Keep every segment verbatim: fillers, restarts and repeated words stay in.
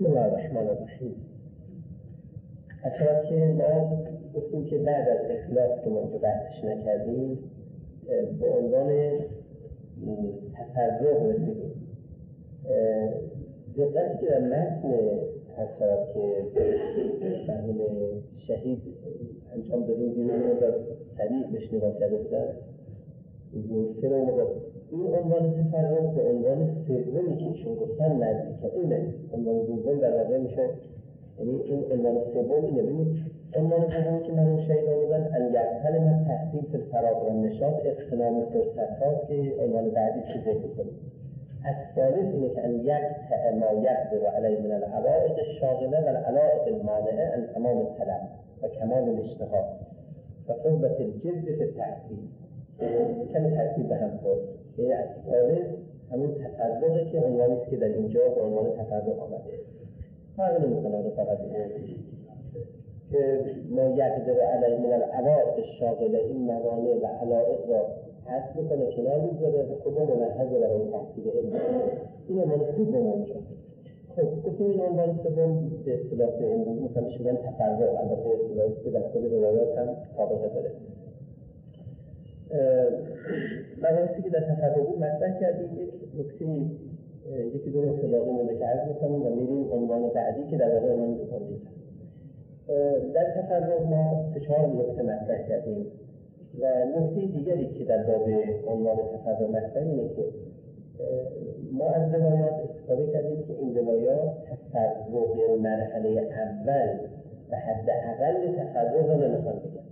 بسم الله الرحمن الرحیم. اصلا که ما گفتیم که بعد از اخلاص که ما اینجا بحثش نکردیم به عنوان تفرق رسیدیم. دقتی که در متن اصلا که مرحوم شهید انجام دادیم بیرون رو در سریع بهش نگاه کرده بودن سه رو مقابل این عنوان تفرق به عنوان سومی که ایشون گفتن نزدیک اونه. عنوان دوم در واقع میشه، یعنی این عنوان سوم اینه. ببینید عنوان دومی که مرحوم شهید آوردن ان یغتنم تحصیل فی الفراغ و النشاط اغتنام فرصت‌ها که عنوان بعدی که ذکر کنیم. الثالث اینه که ان یقطع ما یقدر علیه من العوائق الشاغله و العلائق المانعه عن تمام الطلب و کمال الاشتغال و قوت الجد فی التحصیل. کمی ترتیب به هم خورد. یعنی الثالث همون تفرقی که عنوانی است که در اینجا به عنوان تفرق آمده. فرق نمی‌کنه فقط که ما یقدر علیه من العوائق الشاغله این موانع و علائق را حذف بکنه، کنار می‌ذاره و خود ممهد برای تحصیل علم. این عنوان سوم اونجاست. خب گفتیم این عنوان سوم به اصطلاح امروز مثلا میشه بگن تفرق، البته اصطلاحی که در خود روایات هم سابقه داره. مباحثی که در تفرق بود مطرح کردیم. یک نکته یکی دو نکته باقی مونده که عرض می‌کنیم و میریم عنوان بعدی که در واقع عنوان دوم میشه. در تفرق ما سه چهار نکته مطرح کردیم و نکته دیگری که در باب عنوان تفرق مطرح اینه که ما از روایات استفاده کردیم که این روایات تفرق مرحله اول و حداقل تفرق را نمیخوان بگن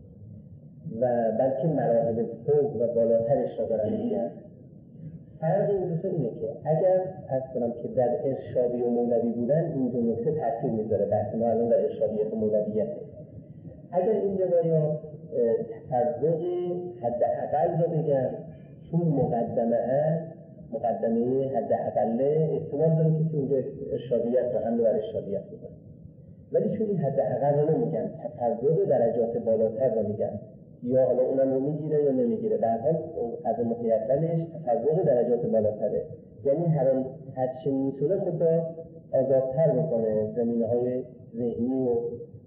و بلکه مراحل فوق و بالاترش را دارن میگن. فرق این دو اینه که اگر از کنم که در ارشادی و مولوی بودن این دو نکته تاثیر میذاره. بحث ما الان در ارشادیت و مولویته. اگر این روایات تفرق حداقل را بگن چون مقدمه هست، مقدمه حداقل احتمال داره کسی اونجا ارشادیت را حمله بر ارشادیت بکنه، ولی چون این حداقل را نمیگن تفرق درجات بالاتر را میگن، یا حالا اونم رو میگیره یا نمیگیره، در حال از متیقنش تفرق درجات بالاتره. یعنی هر هرچی میتونه خود را آزادتر بکنه، زمینه‌های ذهنی و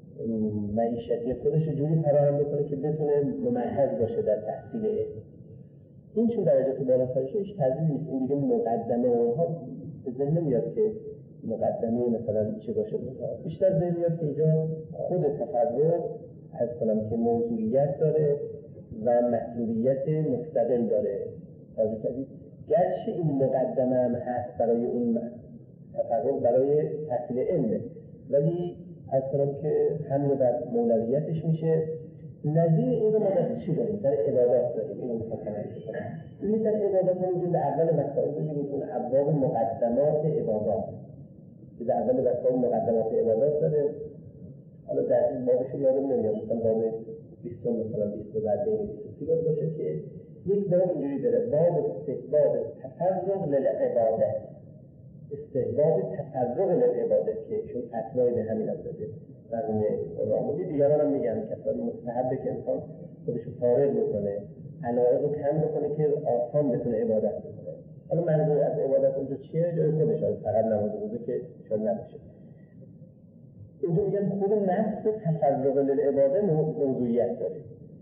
معیشتی خودش جوری فراهم بکنه که بتونه ممهد باشه در تحصیل علم. این چون درجات بالاترشه هیچ تردیدی نیست. این دیگه مقدمه اونها به ذهن نمیاد که مقدمه مثلا چه باشه. بیشتر ذهن میاد که اینجا خود تفرق از کنم که موضوعیت داره و مطلوبیت مستقل داره. توجه کردید؟ گرچه این مقدمه هم هست برای اون تفرق برای تحصیل علمه، ولی از کنم که حمله بر مولویتش میشه. نظیر این رو ما در چی داریم؟ در عبادات داریم. این رو مفصل کنیم. ببینید در عبادات همونجور در اول مسائل ببینید اون ابواب مقدمات عبادات که در اول مسائل مقدمات عبادات داره. حالا در این بابش یادم نمیاد مثلا باب بیست مثلا بیست بعد بین بیست باید باشه که یک باب اینجوری داره: باب استحباب تفرق للعباده. استحباب تفرق للعباده که ایشون اطلاعی به همین هم داده. مرحوم رامولی دیگران هم میگن که اصلا مستحبه که انسان خودشو فارغ بکنه، علایق رو کم بکنه که آسان بتونه عبادت بکنه. حالا منظور از عبادت اونجا چیه؟ جای خودش هست، فقط نماز روزه که شاید نباشه. اینجا میگن خود نفس تفرق للعباده موضوعیت داره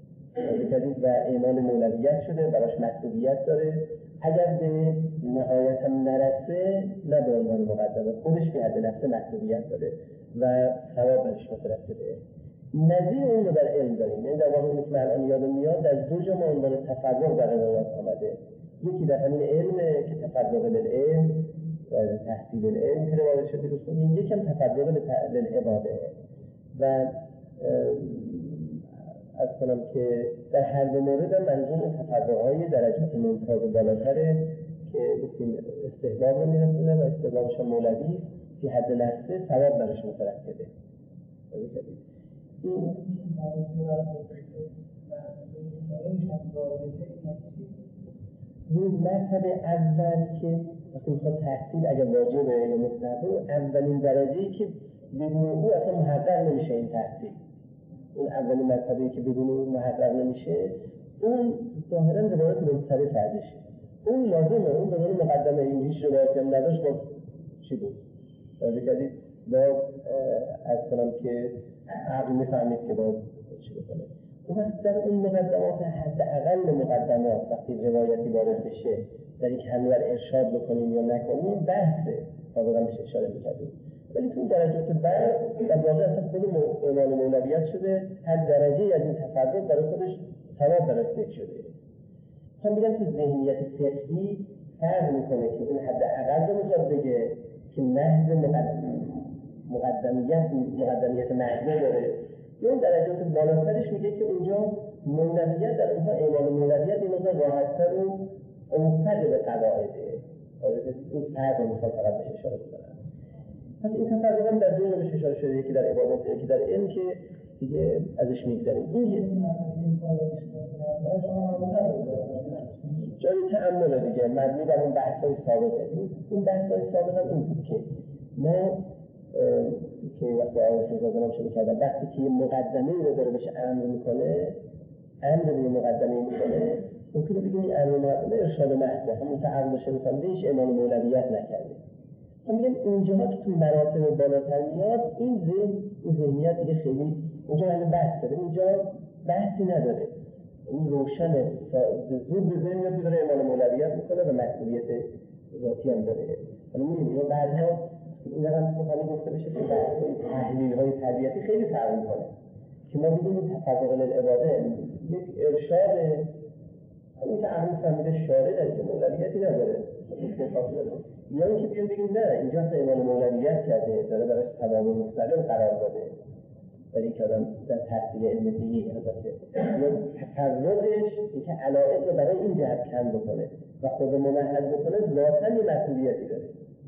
و اعمال مولویت شده، براش مطلوبیت داره. اگر به نهایت هم نرسه نه به عنوان مقدمه، خودش به حد نفس مطلوبیت داره و ثواب برش مترتبه. نظیر اون رو در علم داریم. این در واقع اونی که من الان یادم میاد در دو جا ما عنوان تفرق در روایات آمده. یکی در همین علمه که تفرق للعلم و تحصیل العلم که روایت شده رسول، این یکم تفرق للعباده و از کنم که در هر دو مورد هم منظور اون تفرق‌های درجات ممتاز بالاتره که گفتیم استحباب رو میرسونه و استحبابش هم مولوی است که حد نفسه ثواب برش مترتبه. این این مرتبه اول که وقتی میخواد تحصیل اگر واجبه یا مستحبه، اولین درجه‌ای که بدون او اصلا محقق نمیشه این تحصیل. اون اولین مرتبه‌ای که بدون او محقق نمیشه، اون ظاهراً روایت منصرف ازشه. اون لازمه، اون به عنوان مقدمه. این هیچ روایتی هم نداشت با چی بود؟ توجه کردید؟ باز از کنم که عقل میفهمید که باز چی بکنه. اون وقت در اون مقدمات حداقل مقدمات وقتی روایتی وارد بشه در اینکه همه ارشاد بکنیم یا نکنیم بحثه، سابقا بهش اشاره میکردیم. ولی تو درجات بعد در واقع اصلا خود عنوان مولویت شده، هر درجه از این تفرد برای خودش ثواب درسته شده. هم بگم تو ذهنیت فقهی فرق میکنه که اون حداقل رو میخواد بگه که محض مقدمیت مقدمیت محضه داره، یا اون درجات بالاترش میگه که اونجا مولویت در اونها اعمال مولویت این مقدار راحت‌تر و اوفق به قواعده. این فرق رو میخواد فقط بهش اشاره بکنم. پس این تفرق هم در دو روش اشاره شده، یکی در عبادت یکی در علم که دیگه ازش میگذریم. این جای تأمله دیگه مبنی بر اون بحث‌های سابقه. اون بحث‌های سابقه هم این بود که ما که وقتی آقای زادن هم شده کردم وقتی که یه مقدمه‌ای رو داره بهش امر میکنه، امر رو یه مقدمه‌ای میکنه، ممکنه بگیم این امر مقدمه ارشاد محضه، همون که عقل باشه میفهمده هیچ اعمال مولویت نکرده. من میگم اینجاها که تو مراتب بالاتر میاد این ذهن این ذهنیت دیگه خیلی اونجا همین بحث داره، اینجا بحثی نداره، این روشنه، زود به ذهن میاد که داره اعمال مولویت میکنه و مسئولیت ذاتی هم داره. ولی میبینیم یا بعدها این هم سخنی گفته بشه که بحث‌های تحلیل‌های طبیعتی خیلی فرق میکنه که ما بگیم این تفرق للعباده یک ارشاده، همین که عقل فهمیده شارع در که مولویتی نداره یا اینکه بیان بگیم نه اینجا اصلا اعمال مولویت کرده، داره براش ثواب مستقیم قرار داده، ولی که آدم در تحصیل علم دینی البته یا تفرقش اینکه علایق رو برای این جهت کم بکنه و خود ممهد بکنه ذاتاً یه مسئولیتی داره.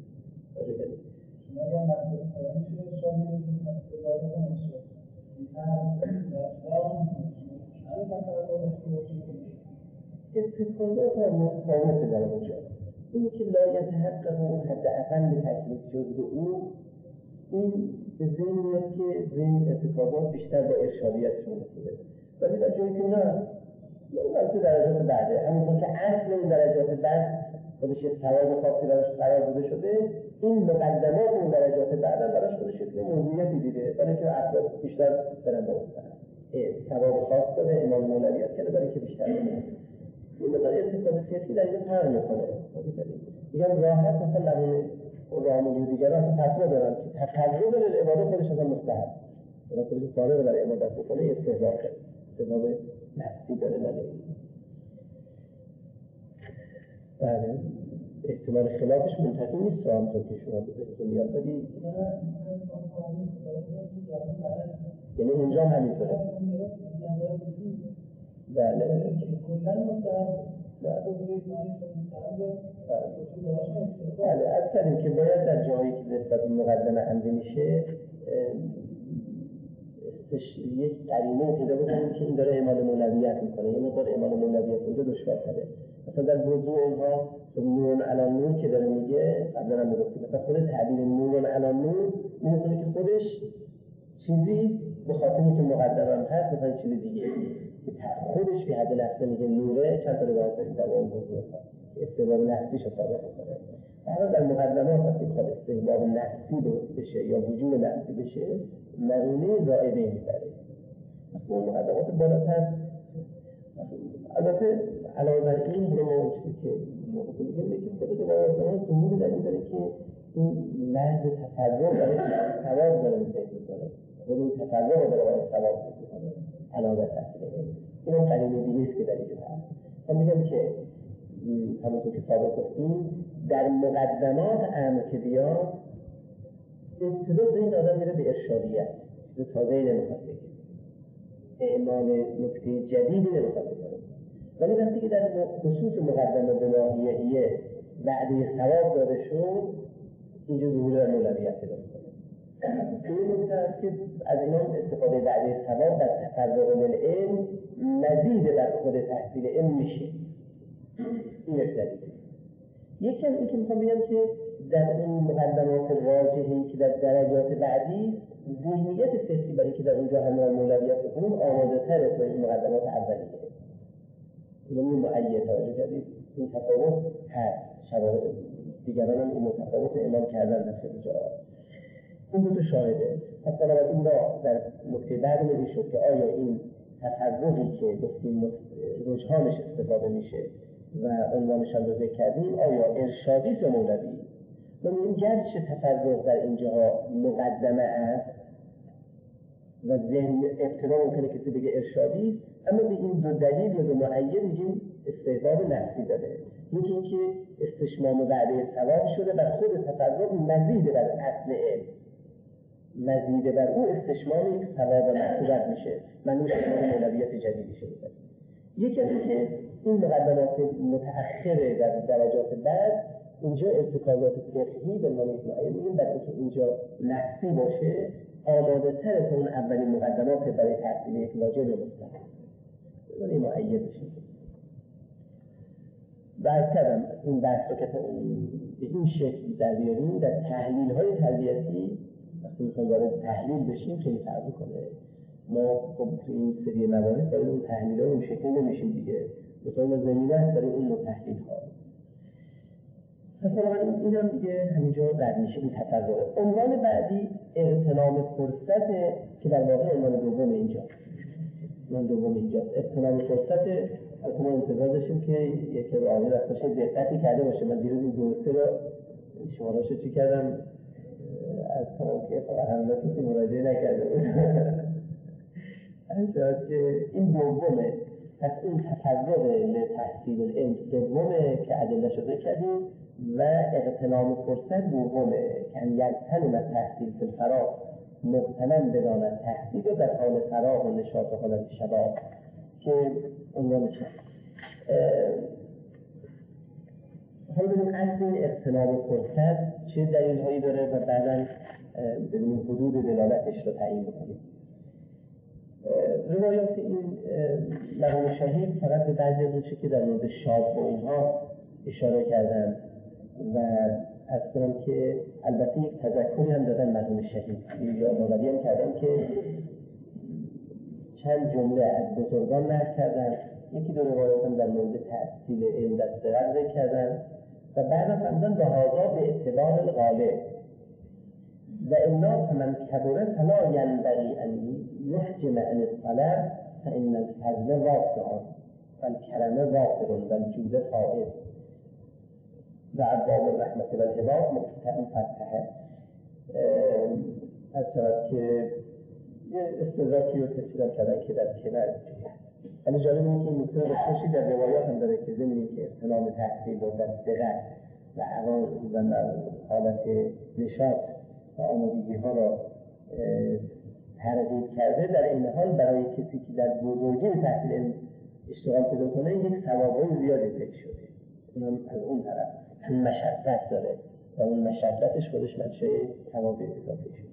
اتفاقات هم متفاوته در اونجا. اینی که لا یتحقق اون حداقل تکلیف جزء او، این به ذهن میاد که ذهن اتفاقات بیشتر با ارشادیتش مناسبه، ولی در جایی که نه اون تو درجات بعده، همونطور که اصل این درجات بعد خودش یه ثواب خاصی براش قرار داده شده، این مقدمات اون درجات بعدم براش خودش یه موضوعیتی دیده، برای که افراد بیشتر برن با ثواب خاص داده، اعمال مولویت کرده برای که بیشتر برن. این مقدار ارتکاب فقهی در این فرق میکنه. میگم راحت مثلا نمونه رامولی و دیگران اصلا فتوا دارن که تقرب للعباده خودش اصلا مستحب، برای خودش فارغ برای عبادت بکنه، یه استحباب داره، استحباب نفسی داره نداره. بله احتمال خلافش منتفی نیست همونطور که شما بذارتون میاد، ولی یعنی اینجا همینطوره. بله بله از کردیم که باید در جایی که نسبت به مقدمه عمده میشه یک قرینه پیدا بکنیم که این داره اعمال مولویت میکنه، یه مقدار اعمال مولویت اونجا دشوارتره. مثلا در موضوع اینها نور علی نور که داره میگه قبلا هم گفتیم، مثلا خود تعبیر نور علی نور می‌دونه که خودش چیزی به خاطر اینکه مقدمه هم هست مثلا چیز دیگه خودش به حد نفسه میگه نوره، چند تا روایت داریم در اون موضوع استحباب نفسیش رو ثابت میکنه. در در مقدمات وقتی بخواد استحباب نفسی بشه یا وجود نفسی بشه معنی زائده میبره. اون مقدمات بالاتر البته علاوه بر این هم ما چیزی که میگیم که خود روایات سمودی در این داره که این محض تفرق برای ثواب داره میکنه، خود این تفرق رو برای ثواب میکنه علاوه بر تحصیل این هم قرینه دیگه است که در اینجا هست. من میگم که همونطور که سابق گفتیم در مقدمات امر که بیاد ابتدا ذهن آدم میره به ارشادیت، چیز تازه‌ای نمیخواد بگه، اعمال نکته جدیدی نمیخواد بکنه، ولی وقتی که در خصوص مقدمه به ماهیهیه وعده ثواب داده شد اینجا ظهور مولویت پیدا میکنه. این نکته است که از اینا استفاده وعده ثواب در تفرق للعلم مزید بر خود تحصیل علم میشه. این یک دلیل. یکی هم این که میخوام بگم که در این مقدمات راجحی که در درجات بعدی ذهنیت فقهی برای که در اونجا همه مولویت بکنیم آماده تره تا این مقدمات اولیه. یعنی معید توجه کردید این تفاوت هست، شواهد دیگران هم این تفاوت اعمال کردن در خیلی جاها. این دو تا شاهده. پس بنابراین ما در نکته بعد این شد که آیا این تفرقی که گفتیم رجحانش استفاده میشه و عنوانش هم رو ذکر کردیم آیا ارشادی است یا مولوی؟ ما میگیم گرچه تفرق در اینجاها مقدمه است و ذهن ابتدا ممکنه کسی بگه ارشادی است، اما به این دو دلیل یا دو معید میگیم استحباب نفسی داره. یکی اینکه استشمام وعده ثواب شده و خود تفرق مزید بر اصل علم، مزید بر او استشمام یک ثواب محسوبت میشه، من اون شمال مولویت جدیدی شده. یکی از اینکه این مقدمات متأخره در درجات بعد اینجا ارتکازات فقهی به عنوان یک معید میگیم برای اینکه اینجا نفسی باشه آماده تر تا اون اولین مقدمات برای تحصیل یک واجب مستحب این معید میشه. و از کردم این بحث رو که به این شکل در بیاریم در تحلیل های تربیتی وقتی میخوایم وارد تحلیل بشیم خیلی فرق میکنه. ما خب تو این سری مباحث برای اون تحلیل ها اون شکلی نمیشیم دیگه، مطمئن زمینه است برای اون نوع تحلیل ها. پس بنابراین این هم دیگه همینجا رد میشه این تفرق. عنوان بعدی اغتنام فرصت که در واقع عنوان دوم اینجا عنوان دوم اینجاست. اغتنام فرصت از ما انتظار داشتیم که یکی رو آقای رفتاش دقتی کرده باشه. من دیروز این دوسته رو شماراشو چی کردم از کنم که خب همه کسی مراجعه نکرده بود انشاءالله که این دومه. پس این تفرق لتحصیل العلم دومه که ادله شده کردیم و اغتنام فرصت دومه که ان یغتنم تحصیل فی الفراغ مغتنم بداند تحصیل و در حال فراغ و نشاط و حالت شباب که عنوانش حالا ببینیم اصل این اغتنام فرصت چه دلیل هایی داره و بعدا ببینیم حدود دلالتش رو تعیین بکنیم. روایات این مرحوم شهید فقط به بعضی از چیزی که در مورد شاب و اینها اشاره کردن و از کنم که البته یک تذکری هم دادن مرحوم شهید یادآوری هم کردن که چند جمله از بزرگان نقل کردن، یکی دو روایات هم در مورد تحصیل علم در صغر ذکر کردن و بعد فرمودن به هذا به اعتبار الغالب و الا فمن کبره فلا ینبغی ان یحجم عن الطلب فان الفضل واسع والکرم وافر والجود فائض و ابواب الرحمت والهبات مفتحه. از شود که یه استدراکی رو تفسیرم کردن که در کنار ولی جالب اینه که این نکته رو داشته در روایات هم داره که ضمن که اغتنام تحصیل و در صغر و عوام و حالت نشاط و آمادگی ها را ترغیب کرده، در این حال برای کسی که در بزرگی تحصیل علم اشتغال پیدا کنه یک ثوابای زیادی ذکر شده. اونم از اون طرف چون مشقت داره و اون مشقتش خودش منشأ ثواب اضافه شده.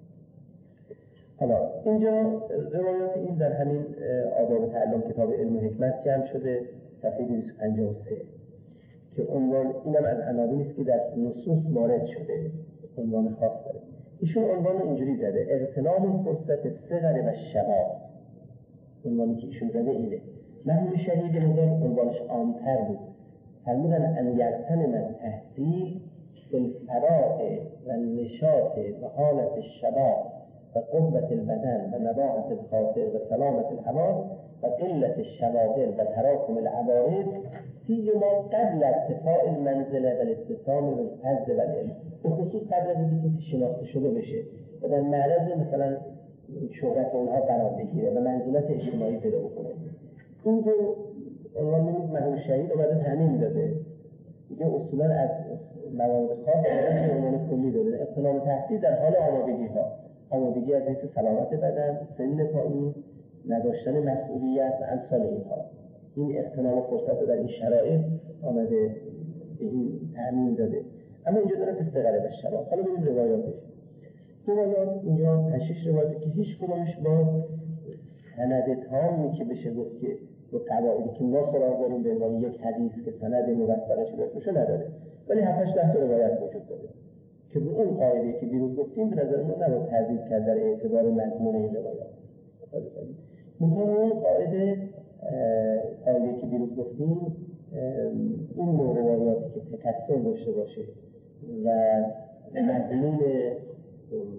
حالا اینجا روایات این در همین آداب تعلم کتاب علم و حکمت جمع شده صفحه دویست و پنجاه و سه که عنوان اینم از عناوینی است که در نصوص وارد شده، عنوان خاص داره. ایشون عنوان اینجوری زده اغتنام فرصت صغر و شباب. عنوانی که ایشون زده اینه. مرحوم شهید نظر عنوانش عام‌تر بود، فرمودن ان یغتنم تحصیل بالفراغ و نشاط و حالت الشباب و قوت البدن و نباحت الخاطر و سلامت الحواس و قلت الشواغل و تراکم العوارض فیما قبل ارتفاع المنزله و الاتصال و الفضل و العلم، به خصوص قبل از اینکه کسی شناخته شده بشه و در معرض مثلا شهرت اونها قرار بگیره و منزلت اجتماعی پیدا بکنه. این رو عنوان می‌کنید مرحوم شهید اومده تعمیم داده، دیگه اصولا از موارد خاص به عنوان کلی داده. اغتنام تحصیل در حال آمادگی ها، آمادگی از حیث سلامت بدن، سن پایین، نداشتن مسئولیت و امثال اینها. این اغتنام فرصت رو در این شرایط آمده به این تعمیم داده. اما اینجا داره استقرار به شباب. حالا ببینیم روایاتش. روایات اینجا پنج روایاتی که هیچ کدومش با سند تامی که بشه گفت که با قواعدی که ما سراغ داریم به عنوان یک حدیث که سند موثق شده باشه نداره، ولی هفت هشت تا روایت وجود داره که به اون قاعده که دیروز گفتیم به نظر ما نباید تردید کرد در اعتبار مضمون این روایات. منتها اون قاعده قاعده که دیروز گفتیم این نوع روایاتی که تکثر داشته باشه و مضمون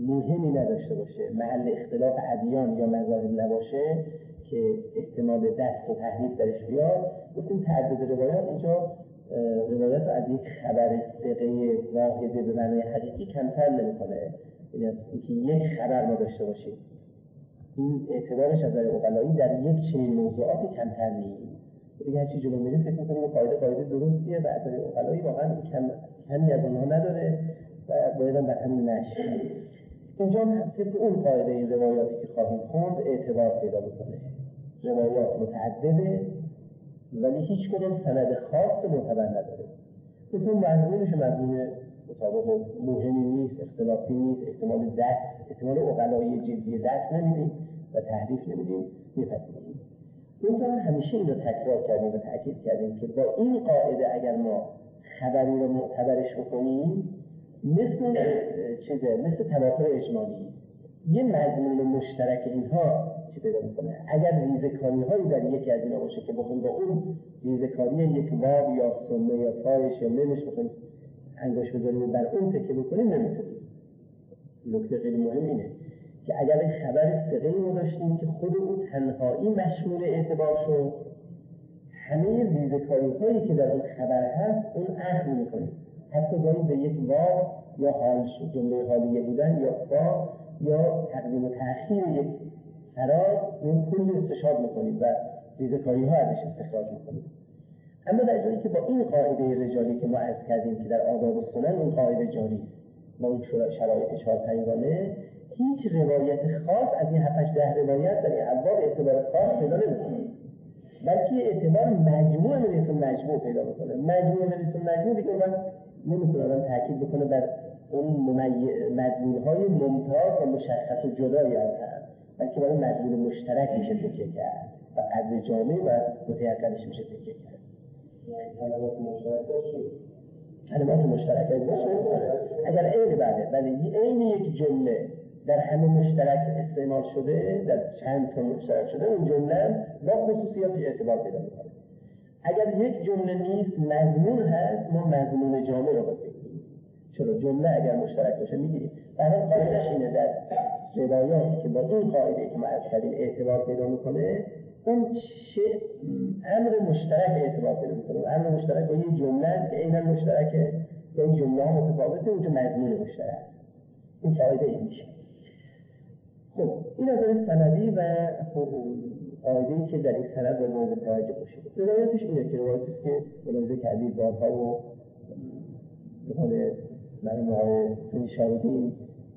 مهمی نداشته باشه، محل اختلاف ادیان یا مذاهب نباشه که احتمال دست و تحریف درش بیاد، گفتیم تعدد روایات اینجا روایات رو از یک خبر ثقه واحده به معنای حقیقی کمتر نمی‌کنه. یعنی از اینکه یک خبر ما داشته باشیم، این اعتبارش از نظر عقلایی در یک چنین موضوعات کمتر نیست. دیگه هرچی جلو میریم فکر می‌کنیم این قاعده قاعده درستیه و از نظر عقلایی واقعا کم کمی از اونها نداره و باید هم بر همین نشه. اینجا هم طبق اون قاعده این روایاتی که خواهیم خوند اعتبار پیدا می‌کنه. روایات متعدده ولی هیچ کدوم سند خاص معتبر نداره. مثلا مضمونش مضمون مطابق مهمی نیست، اختلافی نیست، احتمال دست، احتمال عقلایی جدی دست نمیدیم و تحریف نمیدیم، میپذیریم. منتها همیشه این رو تکرار کردیم و تأکید کردیم که با این قاعده اگر ما خبری رو معتبرش بکنیم مثل چیزه، مثل تواتر اجمالی، یه مضمون مشترک اینها چی پیدا میکنه. اگر ریزکاری هایی در یکی از اینا باشه که بخون با اون ریزکاری یک واو یا سنه یا فایش یا ممش بخون انگوش بذاریم بر اون تکه بکنیم نمیتونیم. نکته خیلی مهم اینه که اگر خبر ثقه‌ای ما داشتیم که خود اون تنهایی مشمول اعتبار شد، همه ریزکاری هایی که در اون خبر هست اون اخذ میکنیم، حتی گاهی به یک واو یا حال شد جمله حالیه بودن یا فا یا تقدیم و تأخیر یک فراز اون کلی استشهاد میکنیم و ریزکاری ها ازش استخراج میکنیم. اما در جایی که با این قاعده رجالی که ما عرض کردیم که در آداب و سنن اون قاعده جاری است با اون شرایط چهار پنجگانه، هیچ روایت خاص از این هفتش ده روایت در این ابواب اعتبار خاص پیدا نمیکنیم، بلکه اعتبار مجموع من اسم مجموع پیدا میکنه. مجموع من اسم مجموع دیگه من نمیتونه آدم تاکید بکنه بر اون مضمون‌های ممتاز و مشخص و جدایی از هم، بلکه برای مضمون مشترک میشه تکیه کرد و قدر جامع و متأکدش میشه تکیه کرد. کلمات مشترک باشه، کلمات مشترک باشه اگر عین بعده ولی عین یک جمله در همه مشترک استعمال شده، در چند تا مشترک شده، اون جمله با خصوصیات اعتبار پیدا میکنه. اگر یک جمله نیست مضمون هست، ما مضمون جامع رو بگیریم. چرا جمله اگر مشترک باشه میگیریم. در حال قاعده‌اش اینه در روایاتی که با این قاعده که ما از کردیم اعتبار پیدا میکنه، اون چه امر مشترک اعتبار پیدا میکنه. امر مشترک با یه جمله است که عیناً مشترکه، با این جمله ها متفاوته، اونجا مضمون مشترک. این قاعده این میشه. خب این از نظر سندی و قاعده‌ای که در این سند باید مورد توجه باشه. روایتش اینه که روایتی است که ملاحظه کردید بارها و به قول مرحوم آقای سنی شاهدی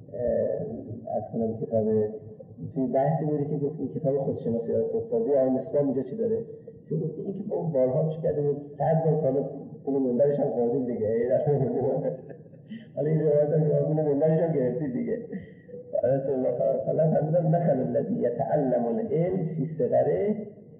از کنم کتاب توی بحثی بوده که گفت این کتاب خودشناسی و خودسازی آقای مصباح اینجا چی داره؟ که گفت این که بارها چی کرده بود صد بار کالا اون منبرش هم خوردیم دیگه. حالا این روایت هم که اون منبرش هم گرفتید دیگه. رسول الله صلی الله علیه و آله فرمودن مثل الذی یتعلم العلم فی صغره،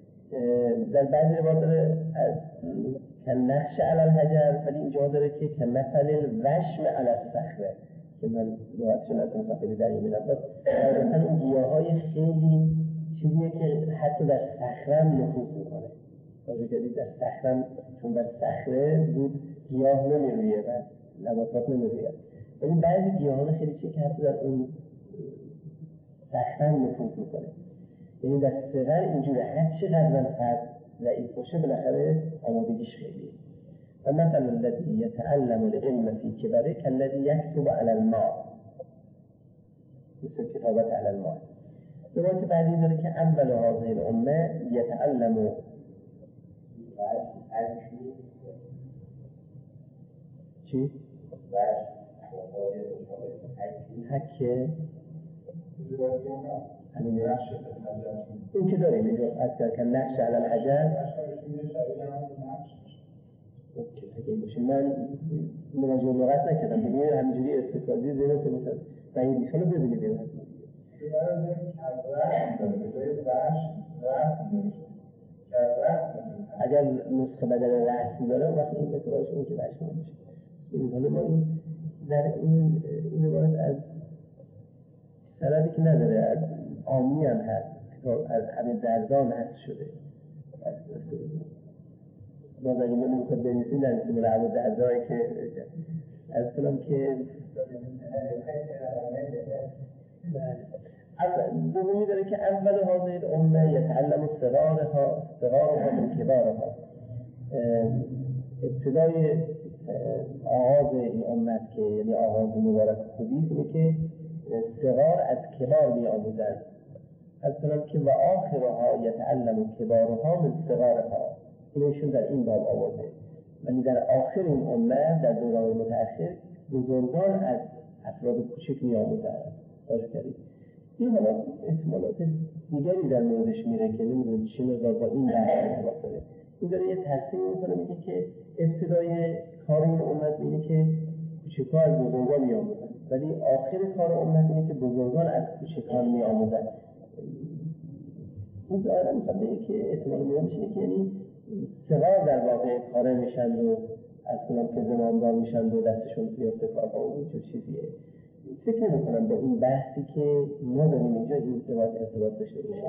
در بعضی روایات داره که نقش علی الحجر، ولی اینجا داره که که مثل الوشم علی الصخره که من روایتشون از مثلا خیلی در میبینم. مثلا اون گیاهای خیلی چیزیه که حتی در صخره نفوذ میکنه. راجع کردید در صخره، چون در صخره زود گیاه نمیرویه و نباتات نمیرویه، ولی بعضی گیاهان خیلی چیه که حتی در اون صخره نفوذ میکنه. یعنی در صغر اینجوره، هر چقدر من فرد ضعیف باشه بالاخره آمادگیش خیلیه. و مثل الذی یتعلم العلم فی کبره کالذی یکتب علی الماء، مثل کتابت علی الماء. روایت بعدی داره که اول هذه الامه یتعلم چی؟ حکه همینه این که داریم اینجا از که نقش علی الحجر اوکی اگه این باشه. من مراجعه لغت نکردم دیگه، همینجوری استفاده زیرا که مثلا بعید نیست. حالا ببینید این هست اگر نسخه بدل رسم داره وقتی این اعتبارش اون که بشمان میشه. حالا ما این در این این روایت از سندی که نداره، از عامی هم هست، از ابی درداء نقل شده. باز اگه من میخواد بنویسیم ننویسیم برای ابی درداء که از کنم که دومی داره که اول حاضر امه یتعلم صغارها صغارها من کبارها. ابتدای آغاز این امت که یعنی آغاز مبارک خوبی اینه که صغار از کبار می آموزند. از کنم که و آخرها یتعلم کبارها من صغارها، اینشون در این باب آورده. ولی در آخر این امت در دوران متأخر بزرگان از افراد کوچک می آموزند. داشت کردید این حالا احتمالات دیگری در موردش میره که نمیدونم چی مقدار با این بحث ارتباط داره. این داره یه ترسیم میکنه، میگه که ابتدای کار این امت اینه که کوچکان از بزرگان می آموزند، ولی آخر کار امت اینه که بزرگان از کوچکان می آموزند. این ظاهرا میخواد بگه که احتمال مهمش اینه که یعنی صغار در واقع کاره میشند و از کنم که زمامدار میشند و دستشون میفته کارها و این چیزیه. فکر نمی‌کنم با این بحثی که ما داریم اینجا این روایت ارتباط داشته باشه.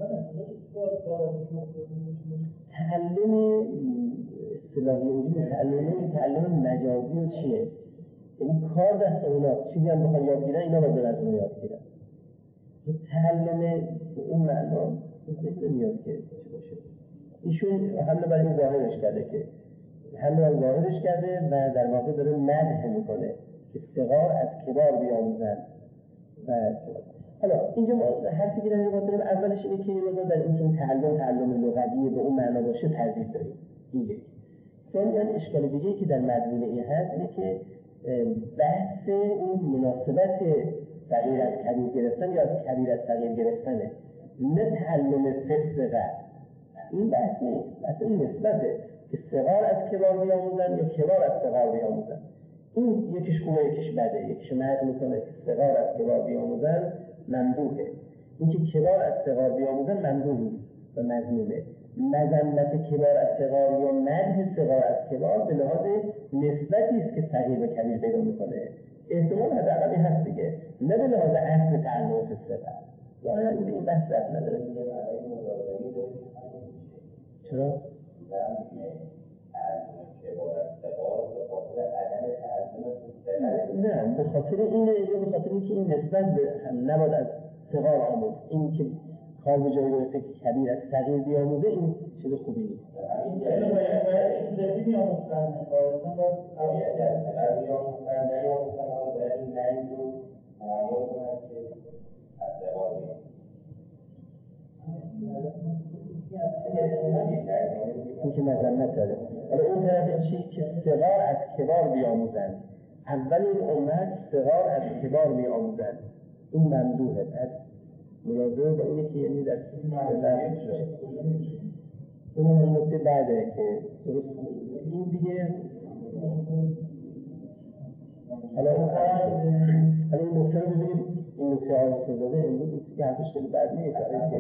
تعلم اصطلاحی اونجوری تعلم تعلم مجازی و چیه؟ یعنی کار دست اوناست، چیزی هم بخوان یاد گیرن اینا باید از اون یاد گیرن. تعلم اون معنا فکر نمیاد که چی باشه. ایشون حمله بر این ظاهرش کرده که حمله بر ظاهرش کرده و در واقع داره مدح میکنه که صغار از کبار بیاموزند. و حالا اینجا ما حرفی که داریم باید داریم اولش اینه که یه مقدار در این که این تعلم تعلم لغوی به اون معنا باشه تردید داریم. این یک. ثانیاً اشکال دیگه‌ای که در مضمون این هست اینه که بحث اون مناسبت صغیر از کبیر گرفتن یا از کبیر از صغیر گرفتنه، نه تعلم فسقه. این بحث نیست، بحث این نسبته که صغار از کبار بیاموزن یا کبار از صغار بیاموزن. این یکیش خوبه یکیش بده، یکیش مرد میکنه که صغار از کبار بیاموزن ممدوحه، این که کبار از صغار بیاموزن ممدوح نیست و مذمومه. مذمت کبار از صغار یا مدح صغار از کبار به لحاظ نسبتی است که صغیر به کبیر پیدا میکنه. احتمال حداقلی هست دیگه، نه به لحاظ اصل تعلم فسقه. ظاهرا این این بحث رفت نداره. چرا؟ نه به خاطر اینه یا به خاطر اینکه این نسبت به هم نباید از صغار آموز. این که کار به جایی برسه که کبیر از صغیر بیاموزه این چیز خوبی نیست. این جدی میاموزن باید باید قویت از صغیر بیاموزن نیاموزن ها باید این نهی رو معمول کنند که از صغار بیاموزن. این که مذمت داره. حالا اون طرف چی که صغار از کبار بیاموزند. اول این امت صغار از کبار میآموزند، این ممدوحه. پس ملاحظه با اینه که یعنی در سیستم شده اون هم نکته بعده که درست این دیگه. حالا اون حالا این نکته رو ببینیم، این نکته آرسته داده امروز نیستی که حرفش خیلی بد نیست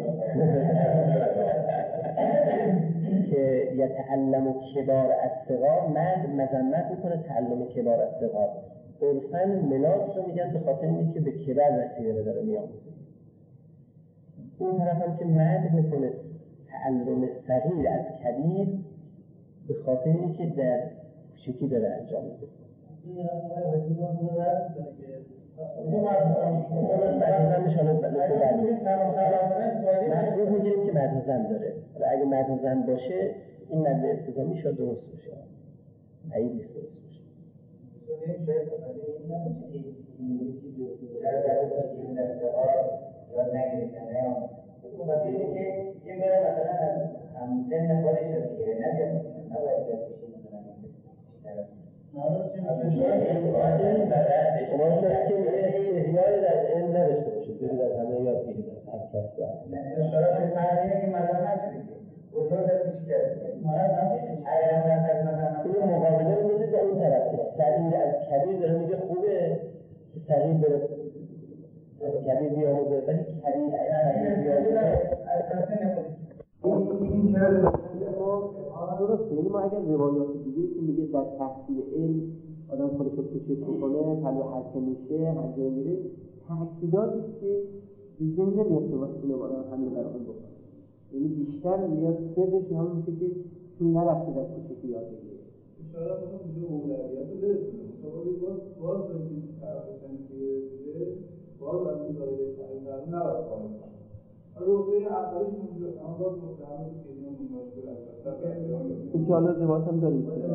که یتعلم کبار از صغار، مرد مذمت میکنه تعلم کبار از صغار. عرفاً ملاک رو میگن به خاطر اینه که به کبر رسیده داره میآموزه. اون طرف هم که مرد میکنه تعلم صغیر از کبیر به خاطر اینه که در کوچکی داره انجام میده. این مدرزم نشانه محفوظ میگیریم که مدرزم داره. اگه مدرزم باشه این مدر التزامی شاید درست باشه، عیب نیست درست باشه. این شاید این نمیشه که این چیزی در استقار یا نگیرکنه یا اون بطیره که یه بره مثلا هم سن خودش رو بگیره نبید نباید بیاد بشید مثلا بیشتر شما شاید که احیای در علم نداشته باشید، بگید از همه یاد بگید از هر کس باید شرایط فرقیه که مدام نشدید بزرگ در پیش کرده این مقابله رو میدید به اون طرف که صغیر از کبیر داره میگه خوبه که صغیر بره کبیر بیاموزه، ولی کبیر از بیاموزه این چرا درسته. یعنی ما اگر روایات دیگه که میگه در تحصیل علم آدم خودش رو کوچک میکنه پلو حرکه میشه هر جای میره، تحصیلاتی که ذهن نمیفته واسه اینو آدم همین در آن بکنه. یعنی بیشتر میاد سرش هم میشه که چون نرفته در کوچکی یاد بگیره. اشاره کنم اینجا اولویت رو برسونه. مثلا باز باز داریم که طرف تنکیه بوده، باز بودن این دایره در نباید قائل کنن. رتبه اولیش اونجاست، اما باز متهم که این مشکل است. این که حالا روایت هم داریم که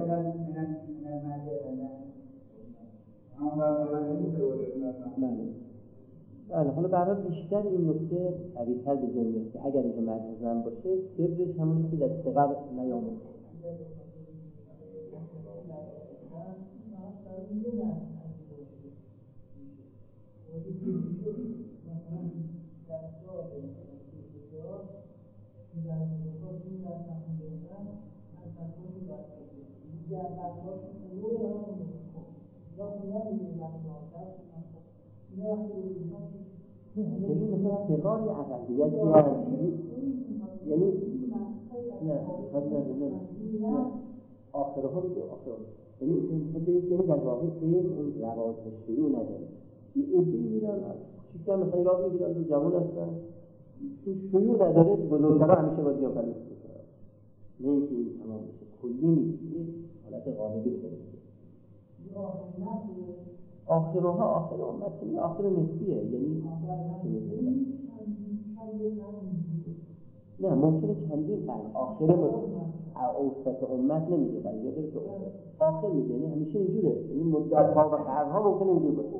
بله حالا برای بیشتر این نکته قوی‌تر به ذهن میاد که اگر اینجا مجازن باشه سرش همونی که در صغر نیامده. یعنی مثلا صغار یه اقلیت یعنی نه نه نه آخرها بگه آخرها یعنی در واقع این اون رواج شروع نداره یه ایده میرن چیزی هم مثلا یاد میگیرن تو جوان هستن تو شروع نداره بزرگترها همیشه باید یا پلیس میکنن نه اینکه این تمام بشه کلی نیست یه حالت غالبی داره آخرها آخر امت آخر نسبیه یعنی نه ممکنه چندین قرن آخر اوسط امت نمیگه ولی یاد داره که آخر میگه یعنی همیشه اینجوره یعنی مدت ها و قرنها ممکنه اینجور باشه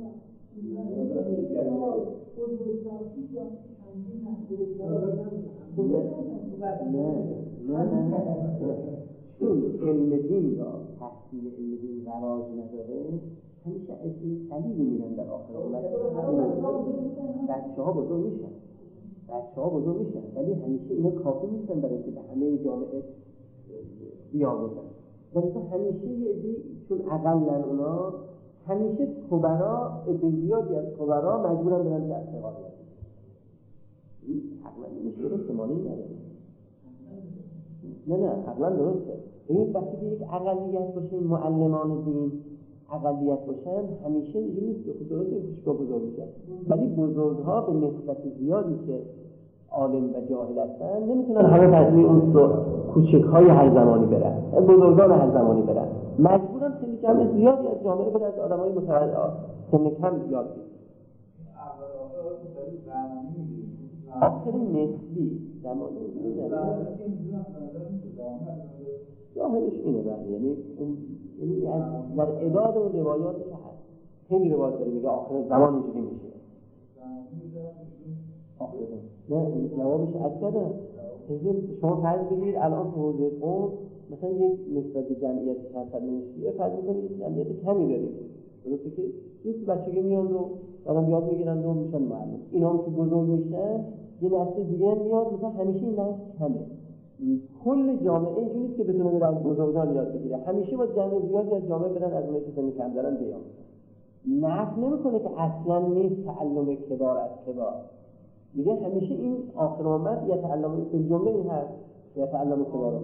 نه نه نه چون علم دین را تحصیل علم دین رواج نداره همیشه اصلی قلیلی میرن در آخر امت بچه ها بزرگ میشن بچه ها بزرگ میشن ولی همیشه اینا کافی نیستن برای که به همه جامعه بیاموزن ولی همیشه یه عده چون اقلن اونا همیشه کبرا عده زیادی از کبرا مجبورن برن در صغار این حقلا نیست درسته مانی نداره نه نه حقلا درسته این وقتی که یک اقلیت باشه این معلمان دین اقلیت باشن همیشه اینجوری نیست که درسته پیشگاه بزرگ میشن ولی بزرگها به نسبت زیادی که عالم و جاهل هستن نمیتونن همه تحصیل اون کوچک‌های هر زمانی برن بزرگان هر زمانی برن مجبورن خیلی جمع زیادی از جامعه بره از آدمای متوسط سن کم یاد بگیرن آخر نسبی زمانی ظاهرش اینه بله یعنی اون یعنی از در اعداد اون روایاتی که هست خیلی روایات داره میگه آخر زمان اینجوری میشه آخر نه جوابش اکده شما فرض بگیرید الان تو حوزه قوم مثلا یک نسبت جمعیت چند صد نمیشه فرض میکنید جمعیت کمی دارید درسته که یک بچگی میان و بعدم یاد میگیرن و میشن معلم اینا هم که بزرگ میشن یه نسل دیگه میاد مثلا همیشه این نسل کمه کل جامعه اینجوری نیست که بتونه بره از بزرگان یاد بگیره همیشه با جمع زیادی از جامعه برن از اونایی که سن کم دارن بیان نفی نمیکنه که اصلا نیست تعلم کبار از کبار میگه همیشه این آخر امت یا تعلم فی الجمله این هست یا تعلم کبار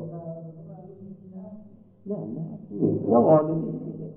نه نه نیست نه غالبی دیگه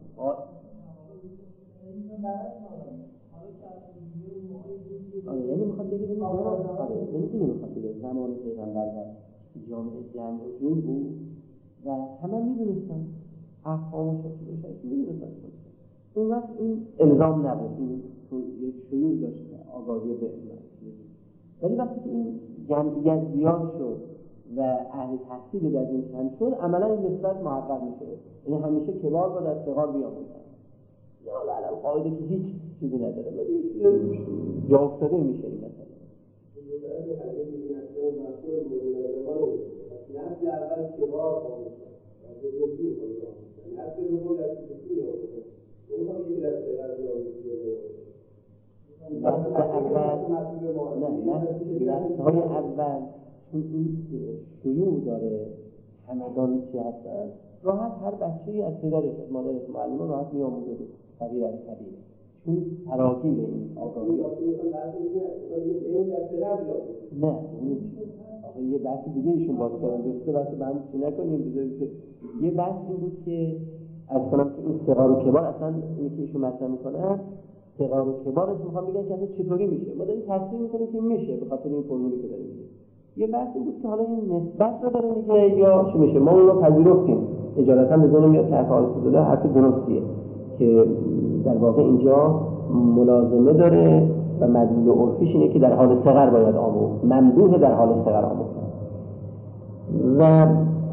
آره یعنی میخواد بگه این زمان آره یعنی اینو میخواد بگه زمان پیغمبر در جامعه جمع و جور بود و همه میدونستن احکام و شکلش میدونستن اون وقت این الزام نبود این یک شیوع داشت آگاهی به ولی وقتی که این جمعیت زیاد شد و اهل تحصیل در این کم شد عملا این نسبت محقق میشه یعنی همیشه کبار با در صغار بیاموزن یا الان قاعده که هیچ چیزی نداره ولی جا افتاده میشه این مثلا نفس اول کبار آموزن و بزرگی آموزن نفس دوم در بزرگی آموزن اون هم یکی در صغر بیاموزن نه نه های اول چون این شیوع داره همگان چی هستن راحت هر بچه‌ای از پدرش از مادرش معلمان راحت میاموزه صغیر از کبیر چون تراکیب این آگاهی نه آخه یه بحث دیگه ایشون باز کردن دوسته بحث به هم چی نکنیم بذارید که یه بحث این بود که از کنم که این صغار و کبار اصلا اینی که ایشون مطرح میکنن صغار و کبارش میخوام بگن که اصلا چطوری میشه ما داریم تصدیق میکنیم که میشه به خاطر این فرمولی که داریم میگه یه بحث این بود که حالا این نسبت رو داره میگه یا چی میشه ما اون رو پذیرفتیم اجالتا به ذهن میاد که حرف آقای داده حرف درستیه که در واقع اینجا ملازمه داره و و مدلول عرفیش اینه که در حال صغر باید آموخت، ممدوح در حال صغر آموخت. و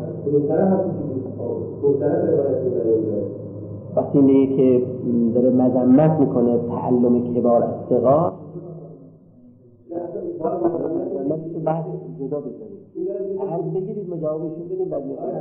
وقتی میگه که داره مذمت میکنه تعلم کبار از صغار، مذمتش بحث جدا بذارید، هر بگیرید مجاوبشون بدید بعد میخواید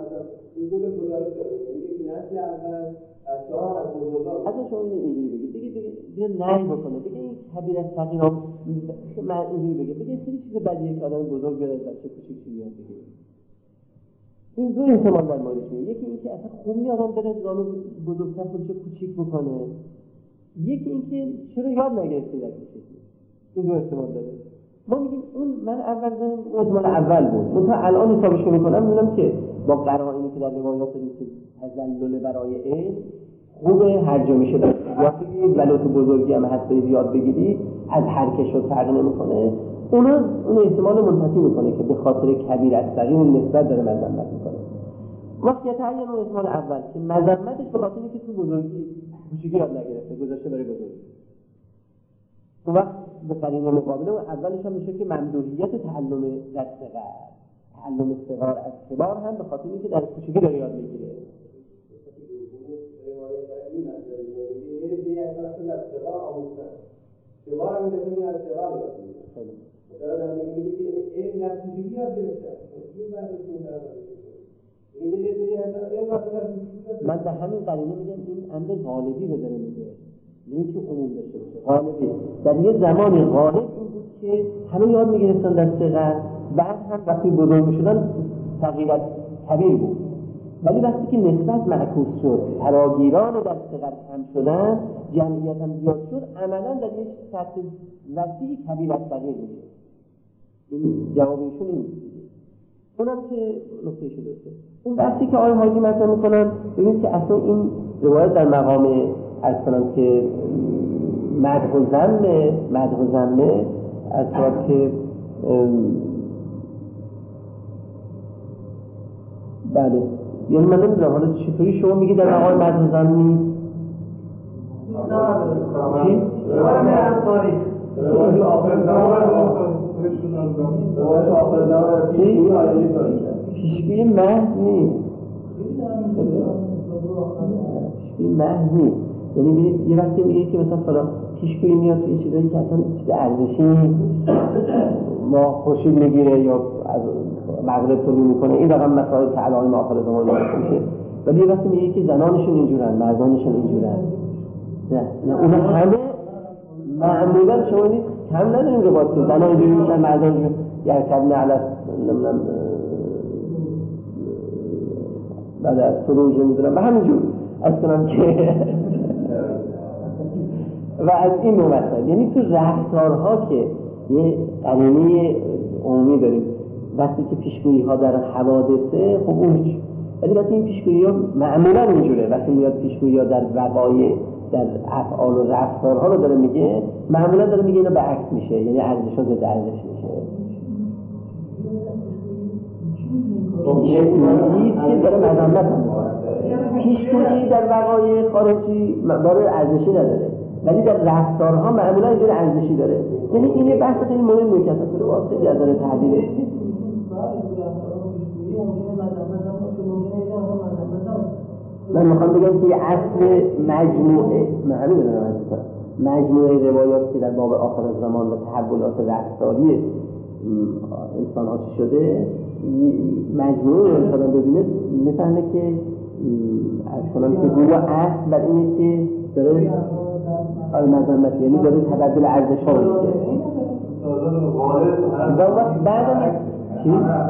اصلا شما اینجوری بگید بگید بگید نهی بکنه، بگید این کبیر از صغیر من اینجوری بگید بگید خیلی چیز بدیه که آدم بزرگ بیاد بچه کوچیک چی میاد بگید. این دو احتمال در موردش میاد، یکی اینکه اصلا خوب میاد آدم بره زانو بزرگتر خودشو کوچیک بکنه، یکی اینکه چرا یاد نگرفته در کوچیکی. این دو احتمال داره. ما میگیم اون من اول زنم اون احتمال اول بود، من تا الان حسابش میکنم میبینم که با قرائنی که در روایات داریم که تذلل برای علم خوبه، هر جا میشه یاد بگیرید، ولو تو بزرگی هم هست یاد بگیرید، از هر کشور فرق نمیکنه. اونا اون احتمال منتفی میکنه که به خاطر کبیر از صغیر نسبت داره مذمت میکنه. وقتی تعین اون احتمال اول که مذمتش به خاطر اینکه تو بزرگی کوچیکی یاد نگرفته گذاشته برای بزرگی، اون وقت به قرینه مقابله اون اولش هم میشه که ممدوحیت تعلم در صغر، تعلم صغار از کبار هم به خاطر اینکه در کوچیکی داره یاد میگیره. کبار هم داره میاد صغار یاد میگیره. مثلا در میگه که این در کوچیکی یاد گرفته. من به همین قرینه میگم این امر غالبی رو داره میگه، نه اینکه عموم داشته باشه. غالبی در یه زمانی غالب این بود که همه یاد میگرفتن در صغر، بعد هم وقتی بزرگ میشدن صغیرت کبیر بود، ولی وقتی که نسبت معکوس شد، فراگیران در صغر کم شدن، جمعیت هم زیاد شد، عملا در یک سطح وسیع کبیر از صغیر میشه. این جوابشون این بود. اونم که نکته شده است. اون بحثی که آقای حاجی مطرح میکنن، ببینید که اصلا این روایت در مقام عرض کنم که مدح و ذم، مدح و ذم از صورت که بله، یعنی من نمیدونم حالا چطوری شما میگید در مقام مدح و ذم نیست؟ چی؟ پیشگوی محض نیست، پیشگوی محض نیست. یعنی ببینید یه وقتی میگه که مثلا فلان پیشگویی میاد توی چیزایی که اصلا چیز ارزشی نیست، ما خورشید میگیره یا از مغرب طلوع میکنه، این رقم مسائل که علائم آخر زمان میشه. ولی یه وقتی میگه که زنانشون اینجورن، مردانشون اینجورن، نه نه اون همه معمولا شما دید کم نداریم روایت که زنان اینجوری میشن، مردان اینجوری یرکبن علی نمیدونم بعد از سروج میدونم و همینجور از کنم که و از این ممثل، یعنی تو رفتارها که یه قرینه عمومی داریم، وقتی که پیشگویی ها در حوادثه خب اون هیچ، ولی وقتی این پیشگویی ها معمولا اینجوره، وقتی میاد پیشگویی ها در وقایع در افعال و رفتارها رو داره میگه، معمولا داره میگه اینا به عکس میشه، یعنی ارزش ها ضد ارزش میشه. پیشگویی که داره مذمت هم پیشگویی در وقایع خارجی داره ارزشی نداره، ولی در رفتارها معمولا اینجوری ارزشی داره. یعنی این یه بحث خیلی مهمه که اصلا تو واسه خیلی از نظر تحلیل من میخوام بگم که یه اصل مجموعه معلومه دارم مجموعه روایات که در باب آخر زمان و تحولات رفتاری انسان ها چی شده، مجموعه رو انسان ببینه میفهمه که از کنم که گویا اصل بر اینه که داره آل مذمت، یعنی داره تبدل ارزش ها رو میگه و وقت بعد چی؟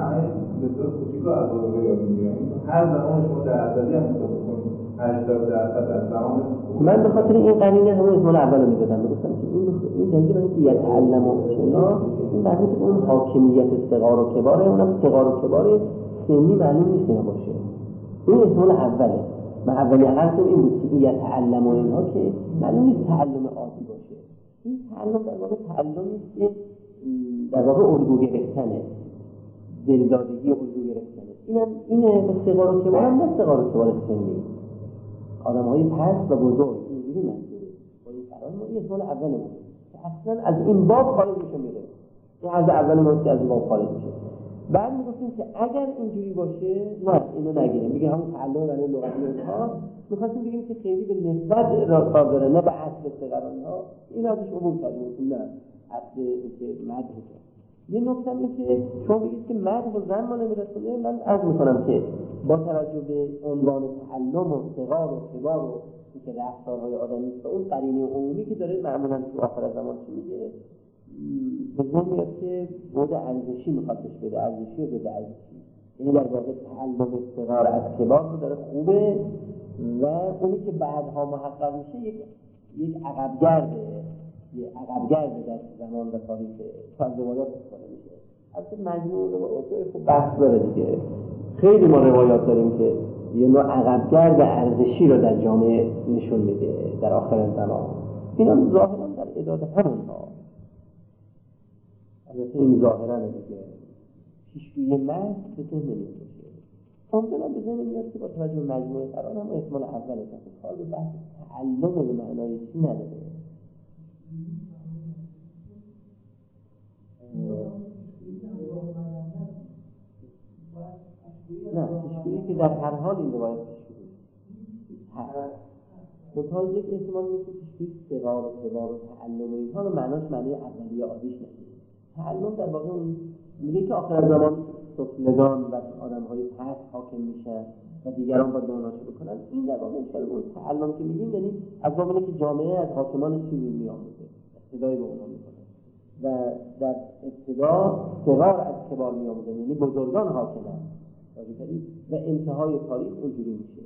هر زمان شما در ازلی هم هشتاد درصد از زمان من به خاطر این قرینه همون احتمال اول رو میدادم، بگفتم که این این دلیل برای که یتعلم و چنا این مربوط به اون حاکمیت صغار و کباره، اونم صغار و کبار سنی معلوم نیست اینا باشه، این احتمال اوله. من اولی حرفم این بود که این یتعلم و اینها که معلوم نیست تعلم عادی باشه، این تعلم در واقع تعلمی که در واقع الگو گرفتنه، دلدادگی الگو گرفتنه. اینم اینه به صغار و کبار هم نه صغار و کبار سنی، آدم های پست و بزرگ اینجوری منظوره با این قرار ما این احتمال اوله بود که اصلا از این باب خارج میشه میره. این از اول ماست که از این باب خارج میشه. بعد میگفتیم که اگر اینجوری باشه نه اینو نگیریم، میگه همون تعلم برای لغوی اونها، میخواستیم بگیم که خیلی به نسبت کار داره نه به اصل استقراری ها. این ازش عبور کردیم نه اصل که مدح که یه نکته اینه که شما بگید که مدح و ذم ما نمیرسونه. من عرض میکنم که با توجه به عنوان تعلم و صغار و کبار و که رفتارهای آدمی است و اون قرینه عمومی که داره معمولا تو آخر زمان چی میگه به ذهن میاد که بود ارزشی میخواد بهش بده، ارزشی و بده ارزشی. این در واقع تعلم صغار از کبار رو داره خوبه و اونی که بعدها محقق میشه یک یک عقبگرده یک عقبگرده در زمان و تاریخ تا روایات استفاده میشه. البته مجموع روایات خب بحث داره دیگه. خیلی ما روایات داریم که یه نوع عقبگرد ارزشی رو در جامعه نشون میده در آخر زمان. اینا ظاهرا در اعداد همونها. البته این ظاهرا دیگه پیشگویی مرد به ذهن نمیاد باشه. ممکنه به ذهن میاد که با توجه به مجموعه قرار هم احتمال اول است که کار به بحث تعلم به معنای چی نداره. نه پیشگویی که در هر حال این روایت پیشگویی هست. منتها یک احتمال نیست که پیشگویی صغار و کبار و تعلم و اینها رو معناش معنی اولیه عادیش نشده. تعلم در واقع اون میگه که آخر زمان سفلگان و آدم‌های پست حاکم میشن و دیگران با دانش بکنن. این در واقع اشاره اون تعلم که میگیم یعنی از باب اینه که جامعه از حاکمان چیزی میآموزه، اقتدای به اونها میکنه و در ابتدا صغار از کبار میآموزه، یعنی بزرگان حاکمن و انتهای تاریخ اونجوری میشه.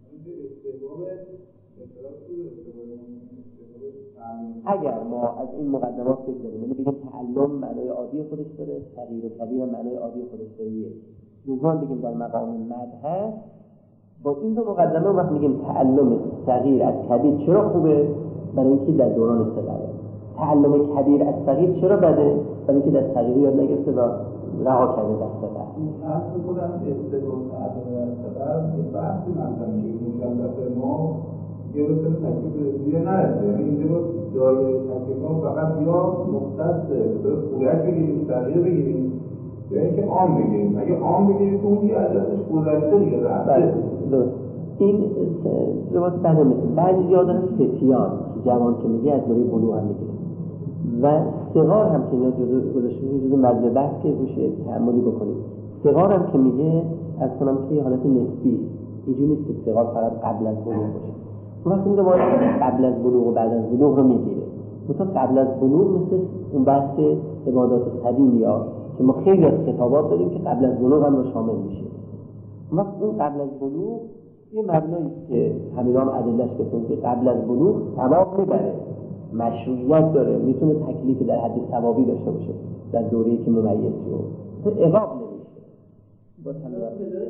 اگر ما از این مقدمات بگذاریم یعنی بگیم تعلم معنای عادی خودش داره، صغیر و کبیر هم معنای عادی خودش داره، دوم بگیم در مقام مدح با این دو مقدمه وقت میگیم تعلم صغیر از کبیر چرا خوبه؟ برای اینکه در دوران صغره. تعلم کبیر از صغیر چرا بده؟ برای اینکه در صغیری یاد نگرفته و رها کرده در صغر. اصل خودم استدلال تعلم صغر یه بحثی مثلا میشه مشخص ما یه بسیار تکلیف رسیده نرسه، یعنی اینجا با دایره تکلیف ما فقط یا مختص به کودک بگیریم، صغیر بگیریم یا اینکه عام بگیریم. اگه عام بگیریم که اون یه عددش گذشته دیگه رفته. درست. این روایت بعد مثل بعضی جا دارن فتیان که جوان که میگه از دوره بلوغ هم میگیره و صغار هم که اینا جزء گذاشته جزء مجموعه بحث که روش تأملی بکنید. صغار هم که میگه از کنم که حالت نسبی اینجوری نیست که صغار فقط قبل از بلوغ باشه. وقتی میگه باید قبل از بلوغ و بعد از بلوغ رو میگیره. مثلا قبل از بلوغ مثل اون بحث عبادات سبیل یا که ما خیلی از کتابات داریم که قبل از بلوغ هم رو شامل میشه. وقت اون قبل از بلوغ یه مبنایی که همینا هم ادله‌اش گفتن که قبل از بلوغ ثواب میبره، مشروعیت داره، میتونه تکلیف در حد ثوابی داشته باشه در دوره‌ای که ممیز شد، تو عقاب نمیشه. با تنوع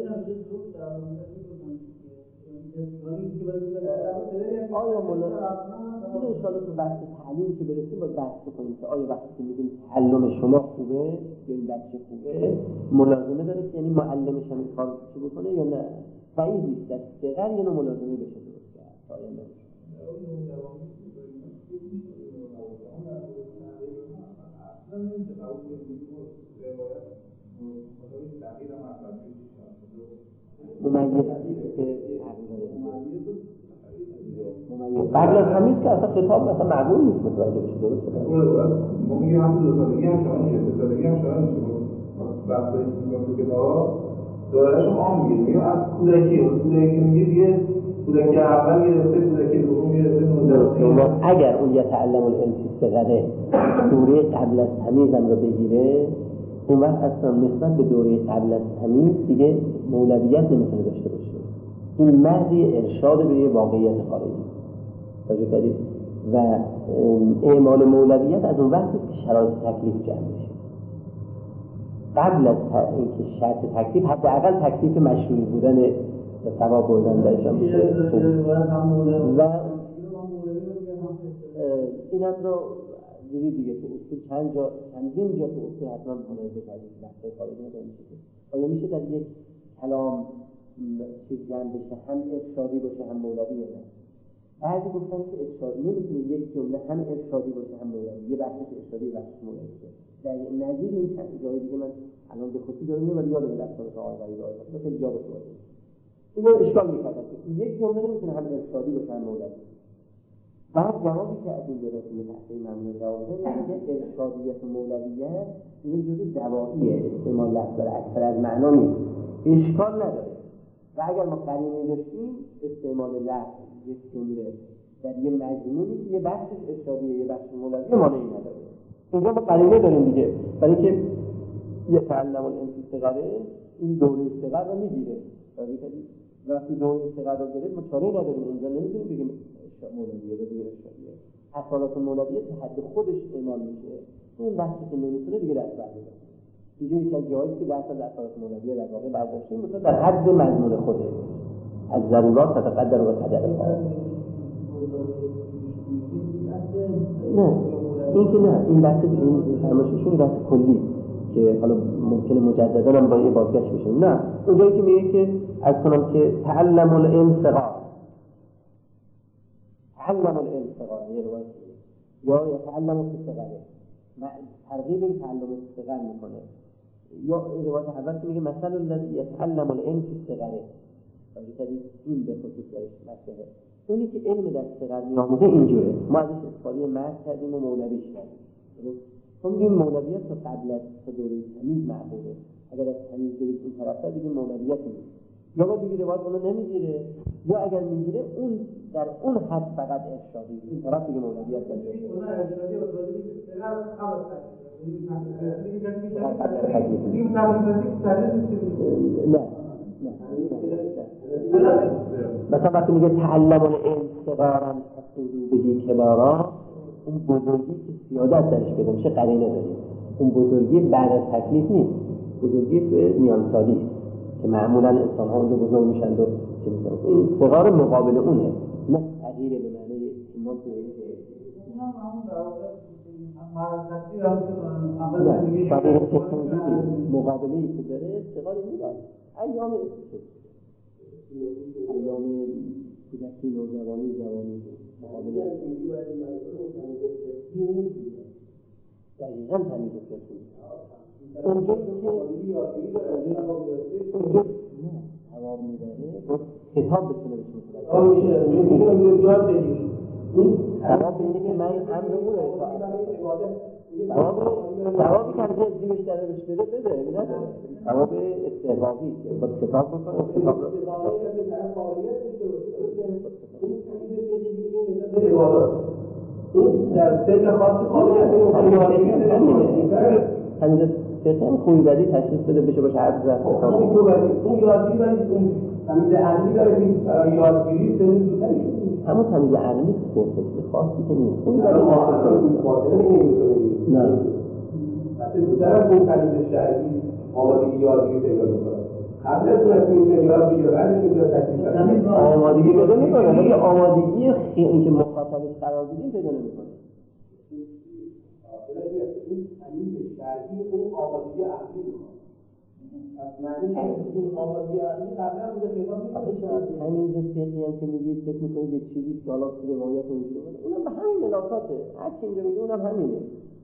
آیا مولا این انشاءالله تو بحث تعلیم که برسیم باید بحث کنیم که آیا وقتی که میگیم تعلم شما خوبه یا این بچه خوبه ملازمه داره که یعنی معلمش هم این کار چی بکنه یا نه؟ صحیح نیست در صغر یه نوع ملازمه بشه درست کرد آیا نه؟ ممیز قبل از تمیز که اصلا خطاب مثلا معقول نیست متوجه بشه درسته؟ ما میگیم هم دو سالگی هم شما میشه سه سالگی هم شما میشه بحثایی که میگم تو کتاب دارش عام میگه میگم از کودکی کودکی میگه دیگه کودکی اول گرفته کودکی دوم گرفته درسته. اگر اون یتعلم الانسی صغره دوره قبل از تمیز هم رو بگیره اون وقت اصلا نسبت به دوره قبل از تمیز دیگه مولویت نمیتونه داشته باشه. این محضی ارشاد به یه واقعیت خارجی توجه کردید و اعمال مولویت از اون وقتی که شرایط تکلیف جمع میشه. قبل از اینکه شرط تکلیف حداقل تکلیف مشروعی بودن و ثواب بردن درش هم میشه و این هم رو دیدید دیگه تو اصول چند جا چندین جا تو اصول حتما ملاحظه کردید بحث خارجی نمیشه. آیا میشه در یک کلام چیز جمع بشه هم ارشادی باشه هم مولوی نه؟ بعضی گفتن که ارشادی نمیتونه یک جمله هم ارشادی باشه هم مولوی، یه بخشش ارشادی بخشش مولوی باشه. در نظیر این چند جای دیگه من الان به خصوص جایی نمیاد یادم دستان آقای ولی داره مثلا خیلی جا باشه باشه اینو اشکال می‌کردن که یک جمله نمیتونه هم ارشادی باشه هم مولوی. بعد جوابی که از این گرفت این تحصیل ممنون جواب داد که ارشادیت و مولویت این جزء دوائیه، استعمال لفظ داره، اکثر از معنا نیست، اشکال نداره. و اگر ما قرینه داشتیم استعمال لفظ یک جمله در یه مضمونی که یه بخشش ارشادیه یه بخش مولوی مانعی نداره. اینجا ما قرینه داریم دیگه، برای که یه تعلم الانتقاله این دوره استقرار رو میگیره. وقتی دوره استقرار رو گرفت ما چاره نداریم، اونجا نمیتونیم بگیم مولویه به غیر ارشادیه. اصالت مولویه تا حد خودش اعمال میشه، اون بخشی که نمیتونه دیگه دست برمی‌داره. اینجا یکی از جاهایی که درس از اصالت مولویه در واقع برداشتیم مثلا در حد مضمون خوده از ضرورات تتقدر و قدر الله. نه این که نه، این بحث این فرمایششون بحث کلی که حالا ممکنه مجددا هم با یه بازگشت بشه. نه اونجایی که میگه که از کنم که تعلم العلم صغار، تعلم العلم صغار یه روایت یا تعلم فی صغره ترغیب به تعلم صغر میکنه، یا روایت اول که میگه مثلا الذی یتعلم العلم فی صغره، این به خصوص درش مسئله اونی که علم در صغر میاموزه اینجوره. ما ازش استفاده مرد کردیم و مولویش کردیم. چون میگیم مولویت تا قبل از دوره تمیز معقوله، اگر از تمیز برید این طرف دیگه مولویت نیست، یا ما دیگه روایت اونو نمیگیره، یا اگر میگیره اون در اون حد فقط ارشادی، این طرف دیگه مولویت داره. اون ارشادی و توضیحی که صغر خلاص نه مثلا وقتی میگه تعلم العلم صغارا فصدوا به کبارا، اون بزرگی که سیادت درش پیدا میشه قرینه داریم. اون بزرگی بعد از تکلیف نیست، بزرگی تو میان سالی است که معمولا انسان ها اونجا بزرگ میشن و چه میشن. این صغار مقابل اونه، نه تغییر به معنی که ما توی اونا همون در واقع معرفتی را مقابله‌ای که داره صغاری میدن. ایام ایام کودکی نوجوانی جوانی مقابله دقیقاً تمیز فکری اونجا که هوا میبره کتاب بتونه بشه سواب اینه که من امر او رو سوابی که همچه جیبش داره بهش بده بده نداره، سواب استحبابی که با کتاب بکنه کتاب رو این در سن خاص قابلیت همینجا فقه هم خوبی بدی تشخیص بده بشه باشه حرف زد اون یادگیری باید اون تمیز عقلی داره که برای یادگیری سن زودتری همون تمیز عقلی که خیلی خاصی که نیست خوبی بدی نه مثل زودتر از اون تمیز شرعی آمادگی یادگیری پیدا میکنه. قبل از اون از این سنیار بگیر بعدش میگه تکلیف کنه آمادگی پیدا میکنه، ولی آمادگی این که مخاطبش قرار بدیم پیدا نمیکنه. این تمیز شرعی اون آمادگی عقلی میکنه. از معنی این آمادگی عقلی قبل از اون پیدا میکنه. همین فقهی هم که میگید فکر میکنید یه چیزی که حالا تو روایت اونجوری اونم به همین ملاقاته، هر چی اینجا میگه اونم همینه.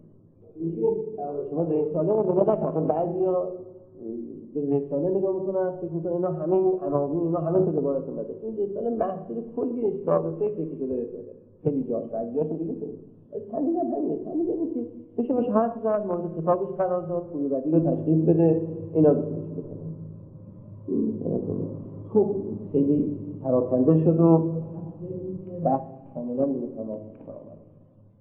شما رساله رو نگاه نکنید، بعضیا به رساله نگاه میکنن فکر میکنن اینا همه این عناوین اینا همه تو روایت اومده. این رساله محصول کلی اشتباه فکری که شده رساله خیلی جاش بعضیاش میگه تمیز هم همینه، تمیز اینه که بشه باشه حرف زد مورد خطابش قرار داد خوبی بدی رو تشخیص بده اینا رو بکنه. خب خیلی پراکنده شد و بحث کاملا دیگه تمام شد.